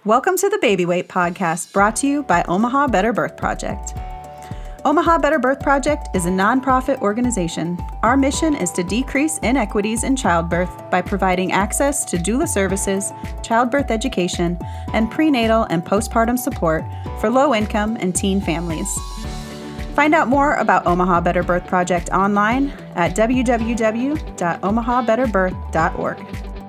Welcome to the Baby Weight Podcast, brought to you by Omaha Better Birth Project. Omaha Better Birth Project is a nonprofit organization. Our mission is to decrease inequities in childbirth by providing access to doula services, childbirth education, and prenatal and postpartum support for low-income and teen families. Find out more about Omaha Better Birth Project online at www.omahabetterbirth.org.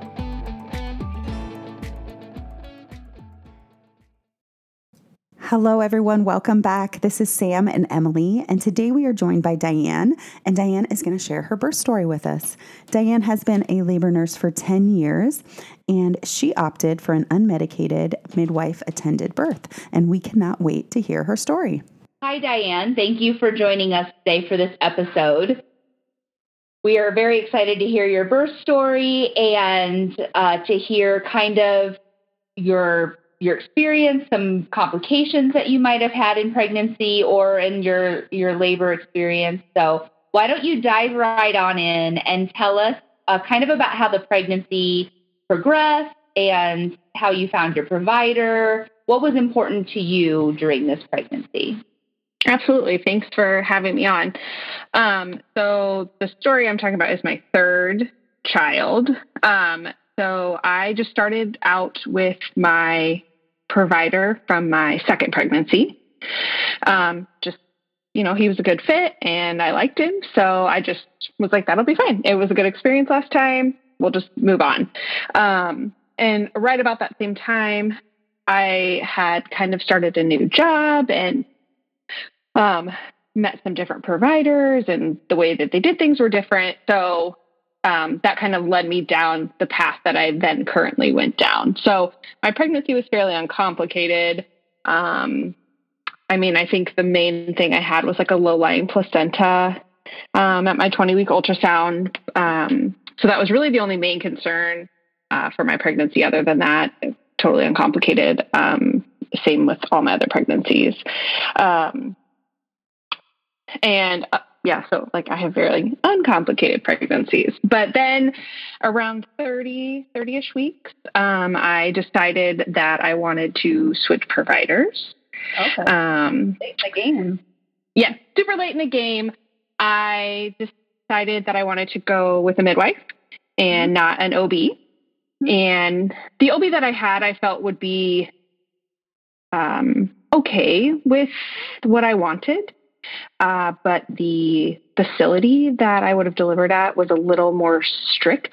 Hello, everyone. Welcome back. This is Sam and Emily, and today we are joined by Diane, and Diane is going to share her birth story with us. Diane has been a labor nurse for 10 years, and she opted for an unmedicated midwife-attended birth, and we cannot wait to hear her story. Hi, Diane. Thank you for joining us today for this episode. We are very excited to hear your birth story and to hear kind of your experience, some complications that you might have had in pregnancy or in your labor experience. So why don't you dive right on in and tell us kind of about how the pregnancy progressed and how you found your provider. What was important to you during this pregnancy? Absolutely. Thanks for having me on. So the story I'm talking about is my third child. So I just started out with my provider from my second pregnancy. He was a good fit and I liked him. So I just was like, that'll be fine. It was a good experience last time. We'll just move on. And right about that same time, I had kind of started a new job and met some different providers, and the way that they did things were different. So that kind of led me down the path that I then currently went down. So my pregnancy was fairly uncomplicated. I think the main thing I had was like a low-lying placenta at my 20-week ultrasound. So that was really the only main concern for my pregnancy. Other than that, totally uncomplicated. Same with all my other pregnancies. So I have very uncomplicated pregnancies. But then around 30-ish weeks, I decided that I wanted to switch providers. Okay. Late in the game. Yeah, super late in the game. I decided that I wanted to go with a midwife and not an OB. Mm-hmm. And the OB that I had, I felt would be okay with what I wanted. But the facility that I would have delivered at was a little more strict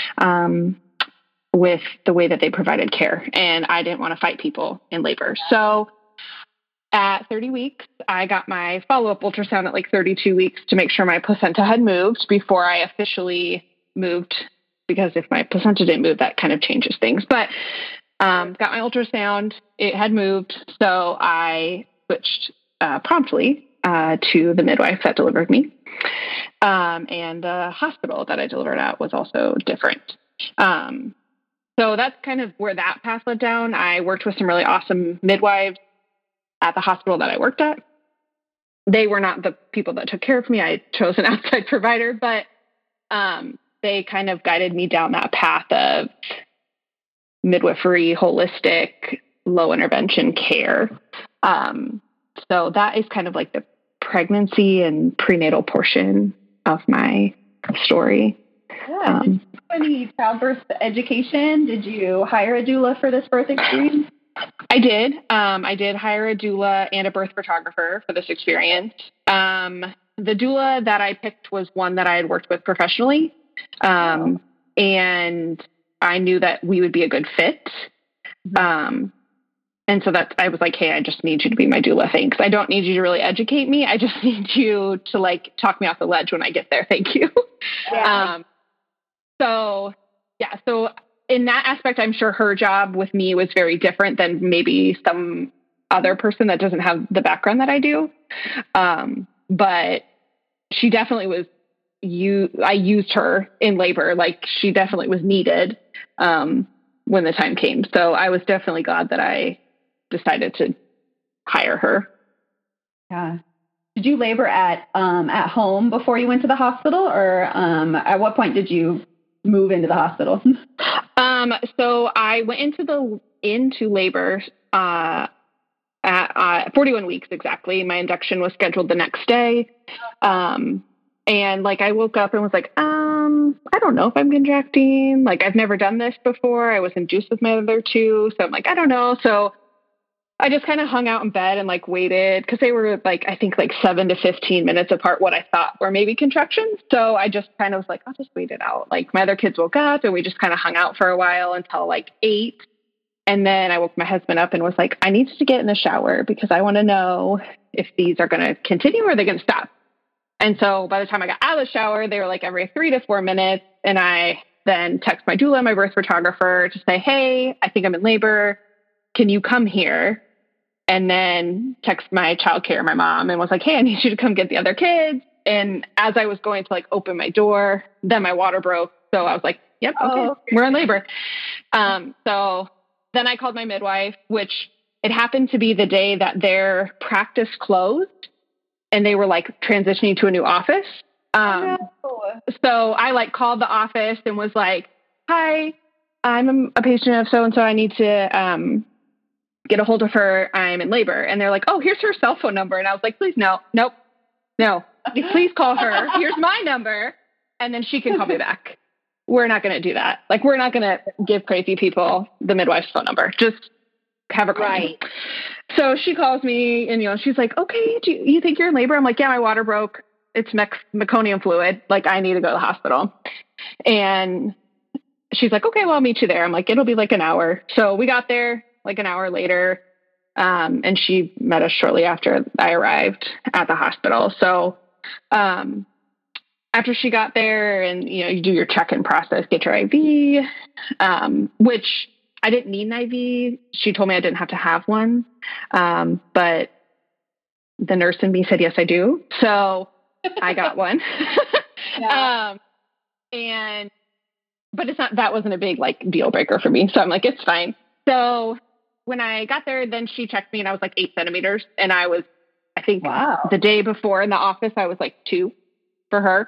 with the way that they provided care. And I didn't want to fight people in labor. So at 30 weeks, I got my follow-up ultrasound at 32 weeks to make sure my placenta had moved before I officially moved. Because if my placenta didn't move, that kind of changes things. But got my ultrasound. It had moved. So I switched promptly to the midwife that delivered me. And the hospital that I delivered at was also different. So that's kind of where that path led down. I worked with some really awesome midwives at the hospital that I worked at. They were not the people that took care of me. I chose an outside provider, but they kind of guided me down that path of midwifery, holistic, low intervention care. So that is kind of like the pregnancy and prenatal portion of my story. Yeah. Did you do any childbirth education? Did you hire a doula for this birth experience? I did. I did hire a doula and a birth photographer for this experience. The doula that I picked was one that I had worked with professionally. And I knew that we would be a good fit. And so I was like, hey, I just need you to be my doula. Thanks. I don't need you to really educate me. I just need you to talk me off the ledge when I get there. Thank you. Yeah. So in that aspect, I'm sure her job with me was very different than maybe some other person that doesn't have the background that I do. But she definitely was, I used her in labor. She definitely was needed when the time came. So I was definitely glad that I decided to hire her. Yeah. Did you labor at home before you went to the hospital, or at what point did you move into the hospital? So I went into the into labor at 41 weeks exactly. My induction was scheduled the next day. And like, I woke up and was like, I don't know if I'm contracting. Like, I've never done this before. I was induced with my other two. So I'm like, I don't know. So I just kind of hung out in bed and like waited, because they were like, I think like 7 to 15 minutes apart, what I thought were maybe contractions. So I just kind of was like, I'll just wait it out. Like, my other kids woke up and we just kind of hung out for a while until like 8. And then I woke my husband up and was like, I need to get in the shower because I want to know if these are going to continue or are they going to stop. And so by the time I got out of the shower, they were like every 3 to 4 minutes. And I then text my doula, my birth photographer, to say, hey, I think I'm in labor. Can you come here? And then text my childcare, my mom, and was like, hey, I need you to come get the other kids. And as I was going to like open my door, then my water broke. So I was like, yep, okay, we're in labor. So then I called my midwife, which it happened to be the day that their practice closed. And they were like transitioning to a new office. So I like called the office and was like, hi, I'm a patient of so-and-so. I need to get a hold of her. I'm in labor. And they're like, oh, here's her cell phone number. And I was like, please, no. Please call her. Here's my number. And then she can call me back. We're not going to do that. Like, we're not going to give crazy people the midwife's phone number. Just have her call me. So she calls me and, she's like, okay, do you think you're in labor? I'm like, yeah, my water broke. It's meconium fluid. Like, I need to go to the hospital. And she's like, okay, well, I'll meet you there. I'm like, it'll be like an hour. So we got there like an hour later. And she met us shortly after I arrived at the hospital. So, after she got there and, you do your check-in process, get your IV, which I didn't need an IV. She told me I didn't have to have one. But the nurse in me said, yes, I do. So I got one. But that wasn't a big like deal breaker for me. So I'm like, it's fine. So when I got there, then she checked me and I was like 8 centimeters. And I was, I think the day before in the office, I was like 2 for her.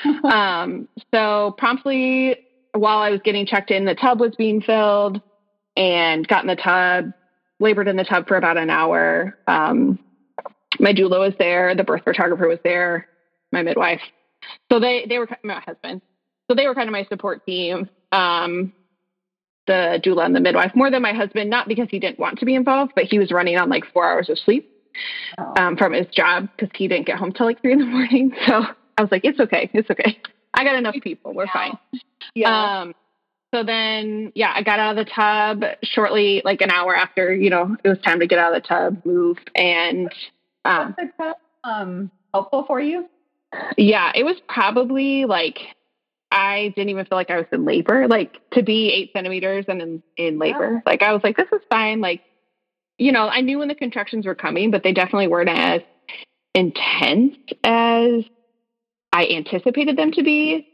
So promptly while I was getting checked in, the tub was being filled. And got in the tub, labored in the tub for about an hour. My doula was there. The birth photographer was there. My midwife. So they were my husband. So they were kind of my support team. The doula and the midwife, more than my husband, not because he didn't want to be involved, but he was running on like 4 hours of sleep from his job because he didn't get home till like 3 a.m. So I was like, it's okay. I got enough people. We're fine. Yeah. So then, I got out of the tub shortly, like an hour after, it was time to get out of the tub, move. And was the tub helpful for you? Yeah, it was probably like, I didn't even feel like I was in labor, like to be 8 centimeters and in labor. Like, I was like, this is fine. Like, I knew when the contractions were coming, but they definitely weren't as intense as I anticipated them to be.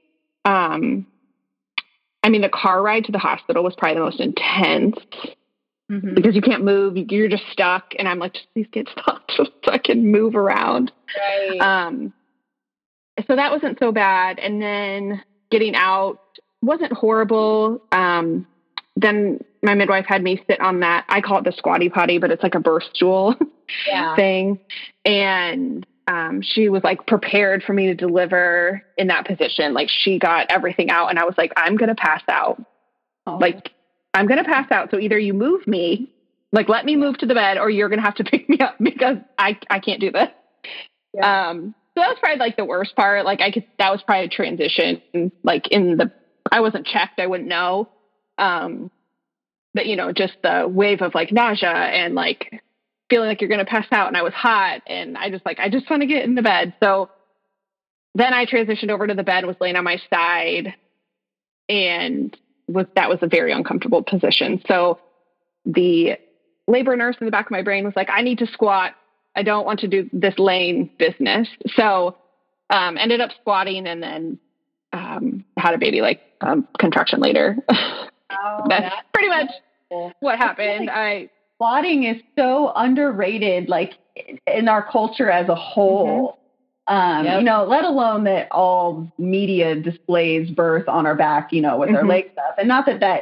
The car ride to the hospital was probably the most intense because you can't move. You're just stuck. And I'm like, just please get stopped so I can move around. Right. So that wasn't so bad. And then getting out wasn't horrible. Then my midwife had me sit on that. I call it the squatty potty, but it's like a birth stool thing. And she was like prepared for me to deliver in that position. Like, she got everything out and I was like, I'm going to pass out. Like, I'm going to pass out. So either you move me, like, let me move to the bed, or you're going to have to pick me up because I can't do this. Yeah. So that was probably like the worst part. Like, that was probably a transition. Like, I wasn't checked. I wouldn't know. But just the wave of like nausea and like feeling like you're going to pass out, and I was hot and I just want to get in the bed. So then I transitioned over to the bed, was laying on my side, and that was a very uncomfortable position. So the labor nurse in the back of my brain was like, I need to squat. I don't want to do this laying business. So, ended up squatting and then, had a baby, like, contraction later. That's pretty much what happened. Squatting is so underrated, like in our culture as a whole. Let alone that all media displays birth on our back, with our legs up. And not that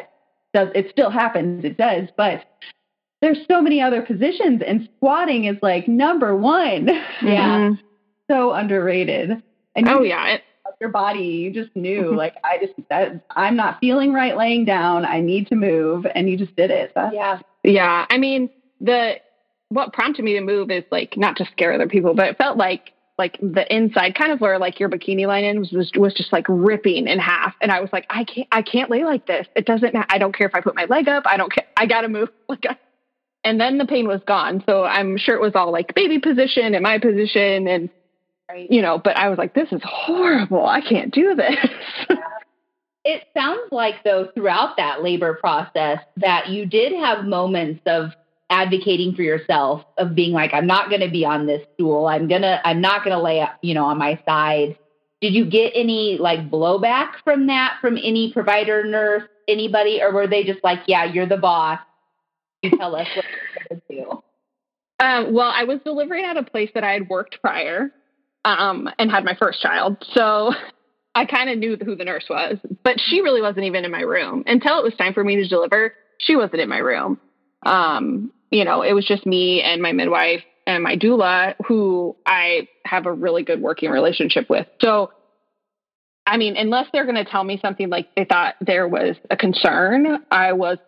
it still happens. It does, but there's so many other positions, and squatting is like number one. Yeah. So underrated. And your body, you just knew, like, I'm not feeling right laying down. I need to move. And you just did it. Yeah. I mean, what prompted me to move is like, not to scare other people, but it felt like the inside, kind of where like your bikini line in was just like ripping in half. And I was like, I can't lay like this. I don't care if I put my leg up. I don't care. I got to move. And then the pain was gone. So I'm sure it was all like baby position and my position. And, but I was like, this is horrible. I can't do this. It sounds like, though, throughout that labor process that you did have moments of advocating for yourself, of being like, I'm not going to be on this stool. I'm not going to lay up, on my side. Did you get any like blowback from that, from any provider, nurse, anybody, or were they just like, yeah, you're the boss, you tell us what you're going to do? Well, I was delivering at a place that I had worked prior, and had my first child. So I kind of knew who the nurse was, but she really wasn't even in my room until it was time for me to deliver. She wasn't in my room. It was just me and my midwife and my doula, who I have a really good working relationship with. So, I mean, unless they're going to tell me something like they thought there was a concern, I'm going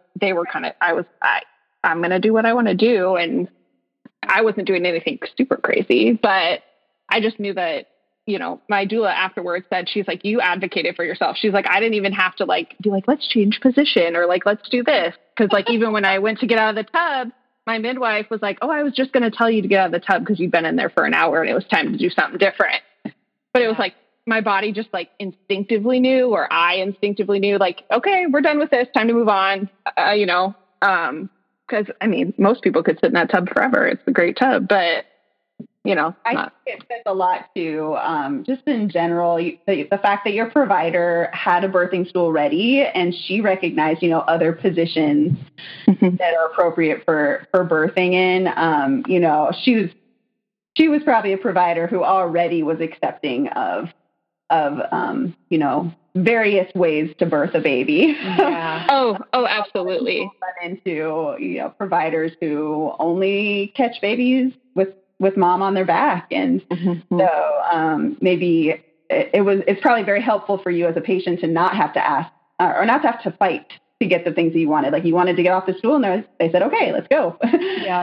to do what I want to do. And I wasn't doing anything super crazy, but I just knew that, my doula afterwards said, she's like, you advocated for yourself. She's like, I didn't even have to like, be like, let's change position or like, let's do this. Cause like, even when I went to get out of the tub, my midwife was like, oh, I was just going to tell you to get out of the tub because you've been in there for an hour and it was time to do something different. But it was like, my body just like instinctively knew, or I instinctively knew, like, okay, we're done with this, time to move on. Cause I mean, most people could sit in that tub forever. It's a great tub, but I think it says a lot too, just in general, the fact that your provider had a birthing stool ready and she recognized, other positions that are appropriate for birthing in. She was probably a provider who already was accepting of various ways to birth a baby. Yeah. Oh, absolutely. Run into, providers who only catch babies with mom on their back. And so maybe it's probably very helpful for you as a patient to not have to ask or not to have to fight to get the things that you wanted. Like you wanted to get off the stool and they said, okay, let's go. Yeah.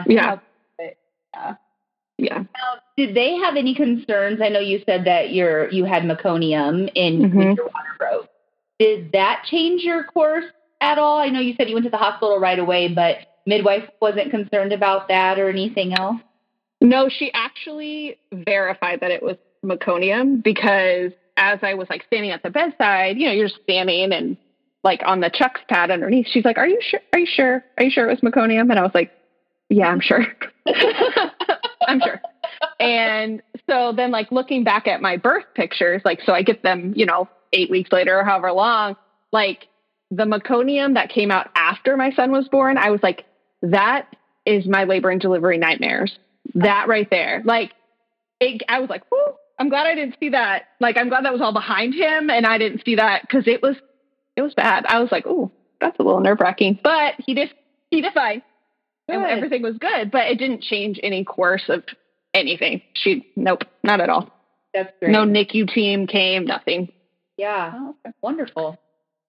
Yeah. Now, did they have any concerns? I know you said that you had meconium in when your water broke. Did that change your course at all? I know you said you went to the hospital right away, but midwife wasn't concerned about that or anything else? No, she actually verified that it was meconium, because as I was like standing at the bedside, you're just standing and like on the Chuck's pad underneath, she's like, are you sure? Are you sure it was meconium? And I was like, yeah, I'm sure. I'm sure. And so then like looking back at my birth pictures, like, so I get them, 8 weeks later or however long, like the meconium that came out after my son was born, I was like, that is my labor and delivery nightmares. That right there. Like, I was like, whoo, I'm glad I didn't see that. Like, I'm glad that was all behind him and I didn't see that, because it was bad. I was like, ooh, that's a little nerve wracking, but he did fine. And everything was good, but it didn't change any course of anything. Nope, not at all. That's great. No NICU team came, nothing. Yeah. Oh, okay. Wonderful.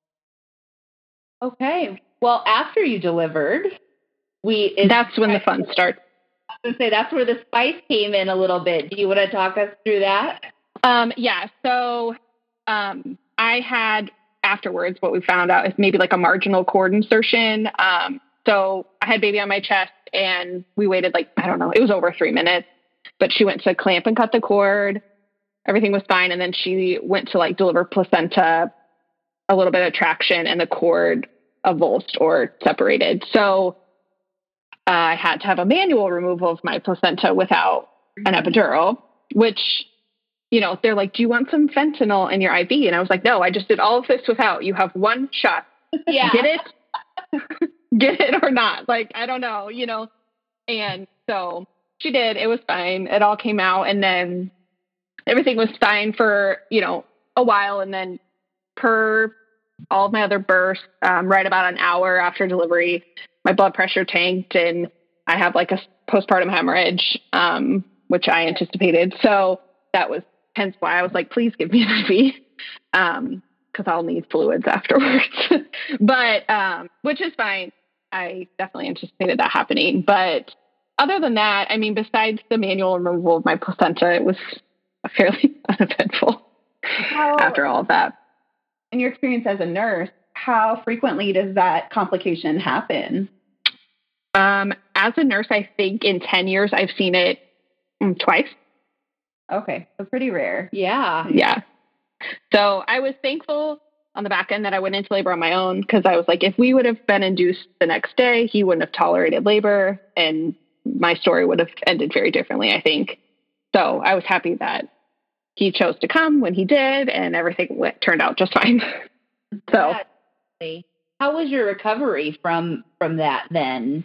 Okay. Well, after you delivered, that's when the fun starts. I was going to say, that's where the spice came in a little bit. Do you want to talk us through that? Yeah. So I had afterwards, what we found out is maybe like a marginal cord insertion. So I had baby on my chest and we waited like, I don't know, it was over 3 minutes, but she went to clamp and cut the cord. Everything was fine. And then she went to like deliver placenta, a little bit of traction, and the cord avulsed or separated. So I had to have a manual removal of my placenta without an epidural, which, they're like, do you want some fentanyl in your IV? And I was like, no, I just did all of this without. You have one shot. Yeah. Get it or not? Like, I don't know, And so she did. It was fine. It all came out. And then everything was fine for, a while. And then per all of my other births, right about an hour after delivery, my blood pressure tanked and I have like a postpartum hemorrhage, which I anticipated. So that was hence why I was like, please give me an IV, because I'll need fluids afterwards. But which is fine. I definitely anticipated that happening. But other than that, I mean, besides the manual removal of my placenta, it was fairly uneventful after all of that. In your experience as a nurse, how frequently does that complication happen? As a nurse, I think in 10 years, I've seen it twice. Okay. So pretty rare. Yeah. Yeah. So I was thankful on the back end that I went into labor on my own, because I was like, if we would have been induced the next day, he wouldn't have tolerated labor and my story would have ended very differently, I think. So I was happy that he chose to come when he did and everything turned out just fine. So how was your recovery from that then?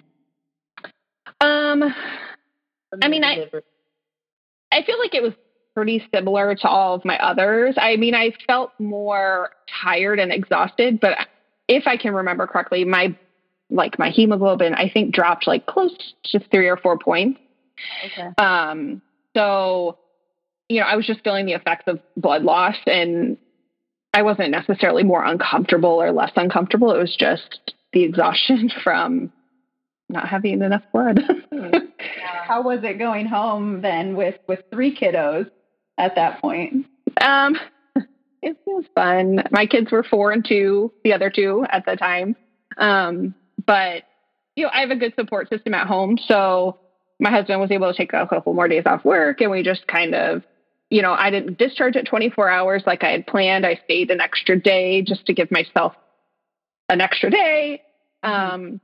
I mean, I feel like it was pretty similar to all of my others. I mean, I felt more tired and exhausted, but if I can remember correctly, my hemoglobin, I think, dropped like close to 3 or 4 points. Okay. So, I was just feeling the effects of blood loss, and I wasn't necessarily more uncomfortable or less uncomfortable. It was just the exhaustion from not having enough blood. How was it going home then with 3 kiddos at that point? It was fun. My kids were 4 and 2, the other 2 at the time. But, I have a good support system at home. So my husband was able to take a couple more days off work, and we just kind of, I didn't discharge at 24 hours like I had planned. I stayed an extra day just to give myself an extra day. And,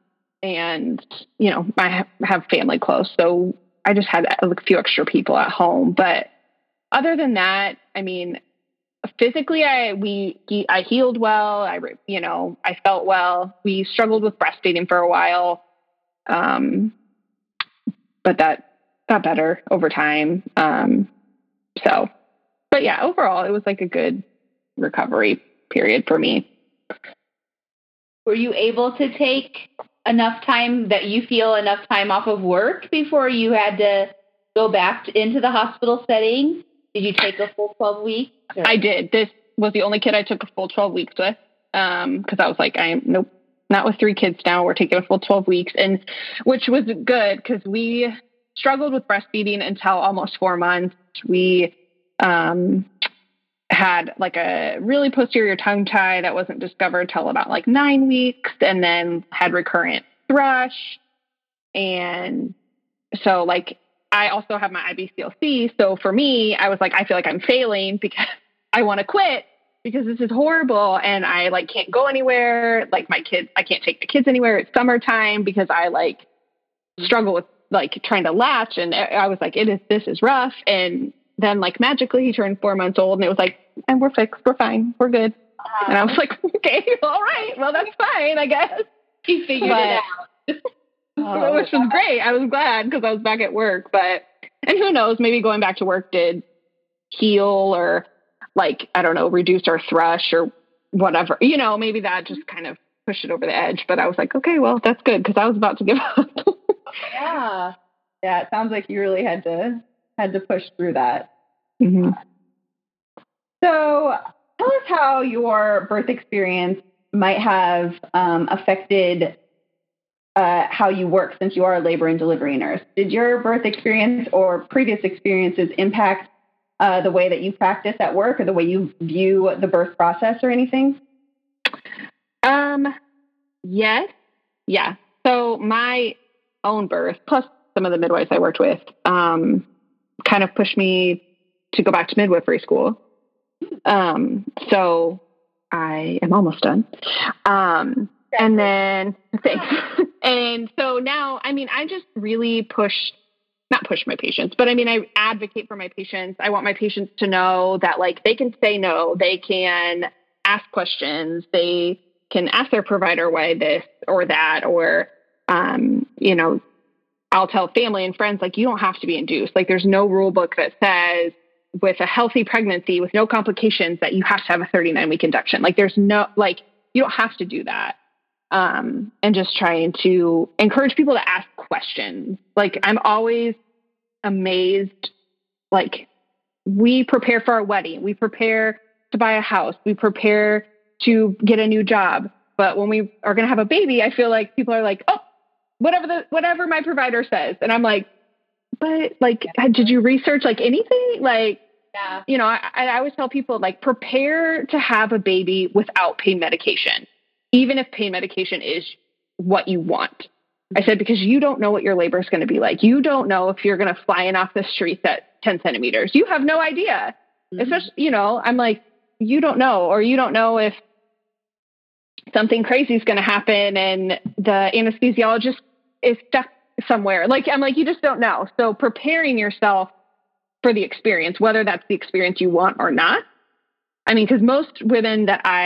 I have family close, so I just had a few extra people at home. But other than that, I mean, physically, I healed well. I felt well. We struggled with breastfeeding for a while. But that got better over time. But yeah, overall, it was like a good recovery period for me. Were you able to take enough time off of work before you had to go back into the hospital setting? Did you take a full 12 weeks? Or? I did. This was the only kid I took a full 12 weeks with. Cause I was like, nope, not with 3 kids now. We're taking a full 12 weeks, and which was good, cause we struggled with breastfeeding until almost 4 months. We, had like a really posterior tongue tie that wasn't discovered till about like 9 weeks, and then had recurrent thrush. And so like, I also have my IBCLC. So for me, I was like, I feel like I'm failing because I want to quit because this is horrible. And I like can't go anywhere. Like my kids, I can't take the kids anywhere. It's summertime because I like struggle with like trying to latch. And I was like, this is rough. And then like magically he turned 4 months old, and it was like, and we're fixed. We're fine. We're good. And I was like, okay, all right. Well, that's fine, I guess. You figured it out. Which was great. I was glad because I was back at work, and who knows, maybe going back to work did heal or like, I don't know, reduce our thrush or whatever, maybe that just kind of pushed it over the edge. But I was like, okay, well, that's good, because I was about to give up. Yeah. It sounds like you really had to push through that. Mm-hmm. So tell us how your birth experience might have affected how you work, since you are a labor and delivery nurse. Did your birth experience or previous experiences impact the way that you practice at work or the way you view the birth process or anything? Yes. Yeah. So my own birth, plus some of the midwives I worked with, kind of pushed me to go back to midwifery school. So I am almost done. And then thanks. And so now, I mean, I just really not push my patients, but I mean, I advocate for my patients. I want my patients to know that like they can say no, they can ask questions, they can ask their provider why this or that, or, I'll tell family and friends, like, you don't have to be induced. Like, there's no rule book that says with a healthy pregnancy with no complications that you have to have a 39-week induction. Like, there's no, like, you don't have to do that. And just trying to encourage people to ask questions. Like, I'm always amazed. Like, we prepare for our wedding, we prepare to buy a house, we prepare to get a new job. But when we are going to have a baby, I feel like people are like, oh, whatever my provider says. And I'm like, but like, did you research like anything? Like, yeah. You know, I always tell people, like, prepare to have a baby without pain medication, even if pain medication is what you want. I said, because you don't know what your labor is going to be like. You don't know if you're going to fly in off the streets at 10 centimeters. You have no idea. Especially, you know, I'm like, you don't know, or you don't know if something crazy is going to happen and the anesthesiologist is stuck somewhere. Like, I'm like, you just don't know. So preparing yourself for the experience, whether that's the experience you want or not. I mean, because most women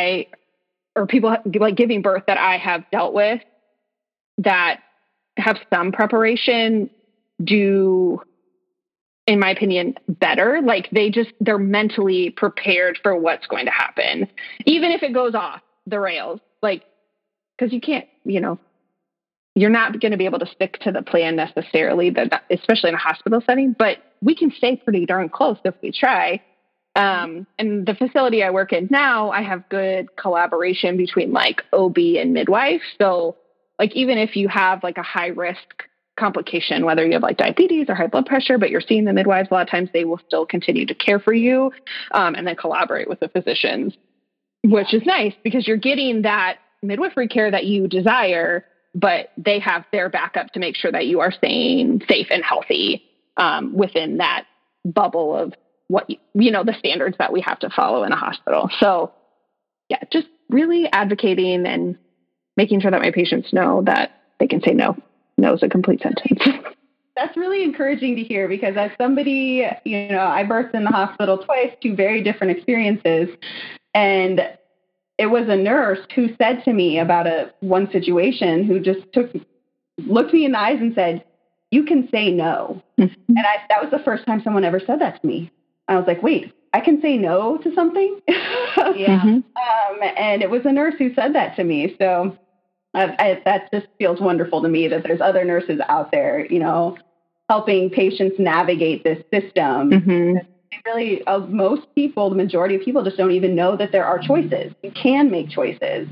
or people like giving birth that I have dealt with that have some preparation do, in my opinion, better. Like, they're mentally prepared for what's going to happen, even if it goes off the rails. Like, because you can't, you know, you're not going to be able to stick to the plan necessarily, especially in a hospital setting, but we can stay pretty darn close if we try. And the facility I work in now, I have good collaboration between like OB and midwife. So like, even if you have like a high risk complication, whether you have like diabetes or high blood pressure, but you're seeing the midwives, a lot of times they will still continue to care for you, and then collaborate with the physicians, which is nice because you're getting that midwifery care that you desire, but they have their backup to make sure that you are staying safe and healthy within that bubble of what, you know, the standards that we have to follow in a hospital. So yeah, just really advocating and making sure that my patients know that they can say no. No is a complete sentence. That's really encouraging to hear, because as somebody, you know, I birthed in the hospital twice, 2 very different experiences. And it was a nurse who said to me about one situation, who just looked me in the eyes and said, "You can say no." Mm-hmm. And that was the first time someone ever said that to me. I was like, wait, I can say no to something? Yeah. Mm-hmm. And it was a nurse who said that to me. So that just feels wonderful to me that there's other nurses out there, you know, helping patients navigate this system. Mm-hmm. Really, most people, the majority of people, just don't even know that there are choices. You can make choices.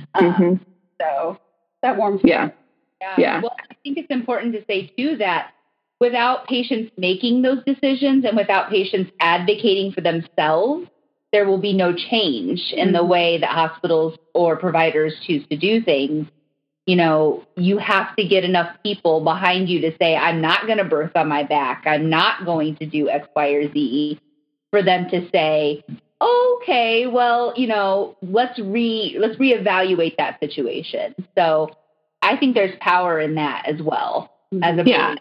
So that warms me. Yeah. Well, I think it's important to say too that without patients making those decisions and without patients advocating for themselves, there will be no change in the way that hospitals or providers choose to do things. You know, you have to get enough people behind you to say, I'm not going to birth on my back. I'm not going to do X, Y, or Z, for them to say, okay, well, you know, let's reevaluate that situation. So I think there's power in that as well. As a patient.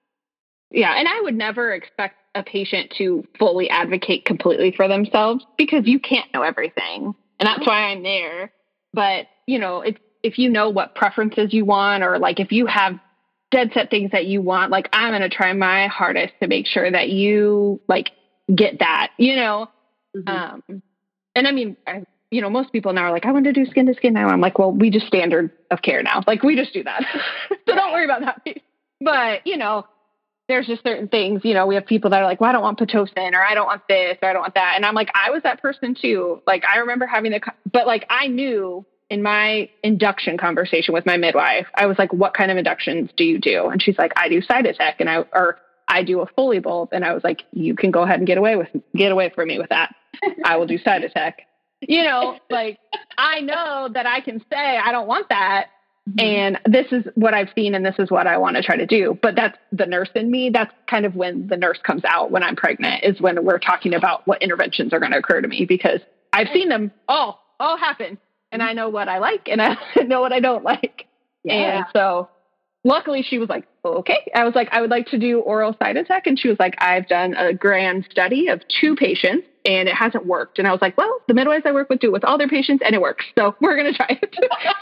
Yeah. And I would never expect a patient to fully advocate completely for themselves, because you can't know everything. And that's why I'm there. But, you know, if you know what preferences you want, or like if you have dead set things that you want, like, I'm going to try my hardest to make sure that you like get that, you know? And I mean, you know, most people now are like, I want to do skin to skin now. I'm like, well, we just standard of care now. Like, we just do that. So don't worry about that piece. But, you know, there's just certain things, you know, we have people that are like, well, I don't want Pitocin, or I don't want this, or I don't want that. And I'm like, I was that person too. Like, I remember having but like, I knew in my induction conversation with my midwife, I was like, what kind of inductions do you do? And she's like, I do Cytotec, and I do a Foley bulb. And I was like, you can go ahead and get away from me with that. I will do Cytotec. You know, like, I know that I can say, I don't want that. And this is what I've seen, and this is what I want to try to do. But that's the nurse in me. That's kind of when the nurse comes out when I'm pregnant, is when we're talking about what interventions are going to occur to me, because I've seen them all happen, and I know what I like, and I know what I don't like. Yeah. And so luckily she was like, okay. I was like, I would like to do oral Cytotec. And she was like, I've done a grand study of 2 patients and it hasn't worked. And I was like, well, the midwives I work with do it with all their patients and it works. So we're going to try it.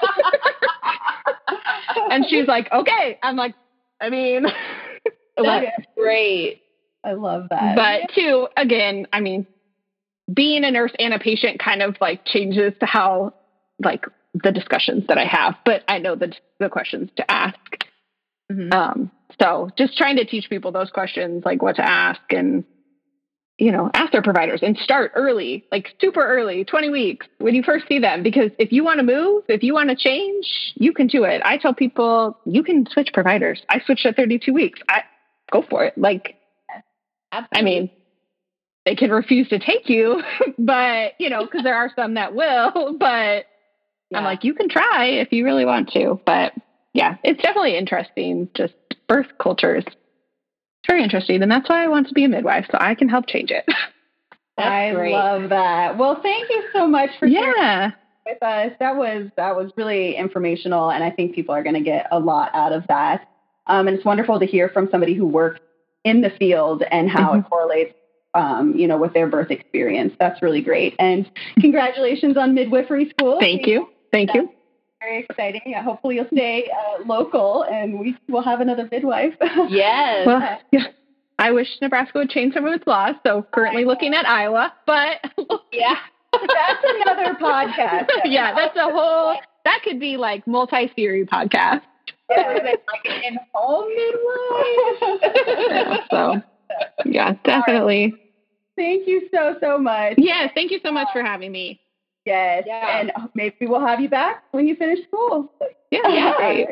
And she was like, okay. I'm like, I mean, that's great. I love that. But too, again, I mean, being a nurse and a patient kind of like changes to how like the discussions that I have, but I know the questions to ask. Mm-hmm. So just trying to teach people those questions, like what to ask, and, ask their providers and start early, like super early, 20 weeks when you first see them, because if you want to move, if you want to change, you can do it. I tell people you can switch providers. I switched at 32 weeks. Go for it. Like, Absolutely. I mean, they can refuse to take you, but, because there are some that will, but I'm like, you can try if you really want to. But yeah, it's definitely interesting. Just birth cultures. It's very interesting. And that's why I want to be a midwife, so I can help change it. I love that. Well, thank you so much for sharing with us. That was really informational, and I think people are going to get a lot out of that. And it's wonderful to hear from somebody who works in the field and how it correlates, with their birth experience. That's really great. And congratulations on midwifery school. Thank you. Thank you. Very exciting. Hopefully you'll stay local and we will have another midwife. Yes. Well, yeah. I wish Nebraska would change some of its laws. So currently looking at Iowa, but yeah, that's another podcast. Yeah, that could be like multi-theory podcast. Yeah, like an in-home midwife. So yeah, definitely. Thank you so much. Yes, thank you so much for having me. Yes, and maybe we'll have you back when you finish school. Yeah. Great.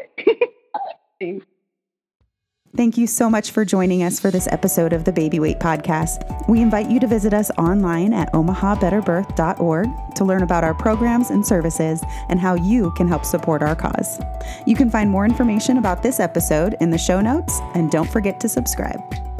Thank you so much for joining us for this episode of the Baby Weight Podcast. We invite you to visit us online at omahobetterbirth.org to learn about our programs and services and how you can help support our cause. You can find more information about this episode in the show notes, and don't forget to subscribe.